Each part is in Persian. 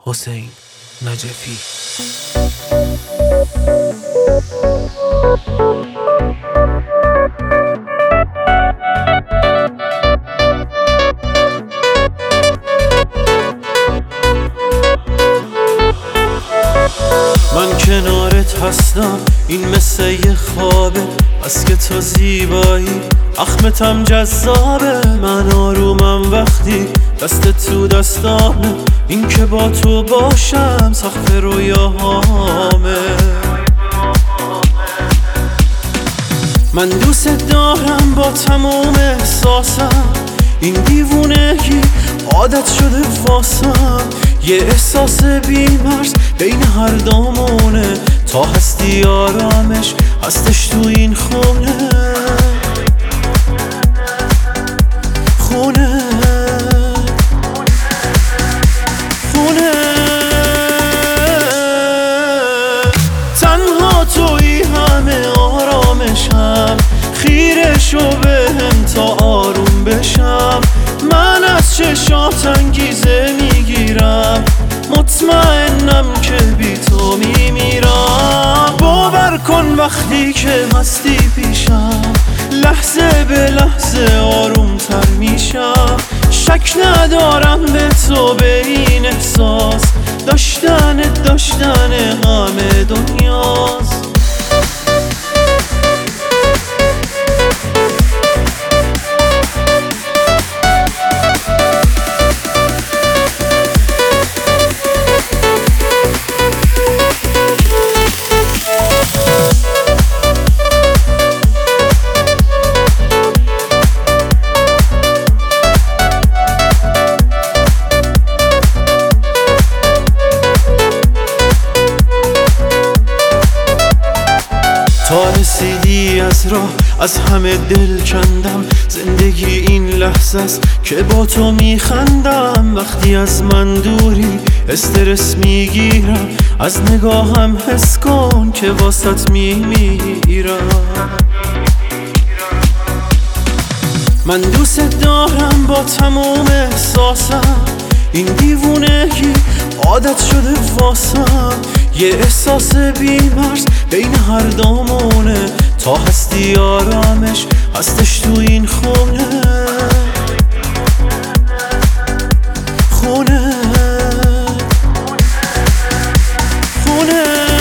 حسین نجفی. من کنارت هستم، این مثل یه خوابه، بس که تو زیبایی اخمتم جذابه. من آرومم وقتی دست تو دستامه، این که با تو باشم سقف رویاهامه. من دوست دارم با تموم احساسم، این دیوونگی عادت شده واسم. یه احساس بی‌مرز بین هر دامونه، تا هستی آرامش هستش تو این خونه. خونه خونه تنها تویی همه آرامشم، خیره شو بهم تا آروم بشم. من از چشات انگیزه میگیرم، مطمئنم که بی تو میمیرم. باور کن وقتی که هستی پیشم، لحظه به لحظه آروم تر میشم. شک ندارم به تو، به این احساس داشتن همه دنیاست. تا رسیدی از راه از همه دل کندم، زندگی این لحظه است که با تو میخندم. وقتی از من دوری استرس میگیرم، از نگاهم حس کن که واسط میمیرم. من دوست دارم با تموم احساسم، این دیوونگی عادت شده واسم. یه احساس بی‌مرز بین هر دامونه، تا هستی آرامش هستش تو این خونه. خونه خونه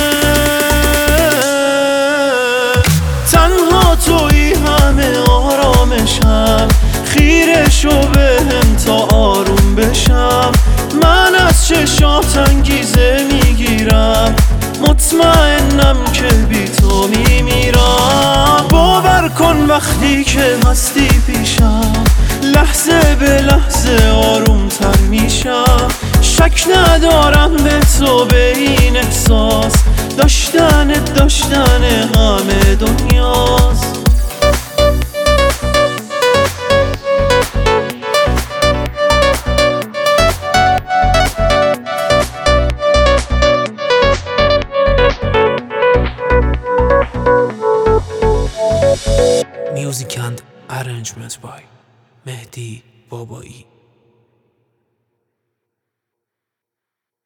تنها تویی همه آرامشم، خیره شو بهم تا آروم بشم. من از چشات انگیزه میگیرم، مطمئنم که بی تو میمیرم. باور کن وقتی که هستی پیشم، لحظه به لحظه آروم تر میشم. شک ندارم به تو، به این احساس داشتن همه دنیاست. Music and arrangement by Mehdi Babai.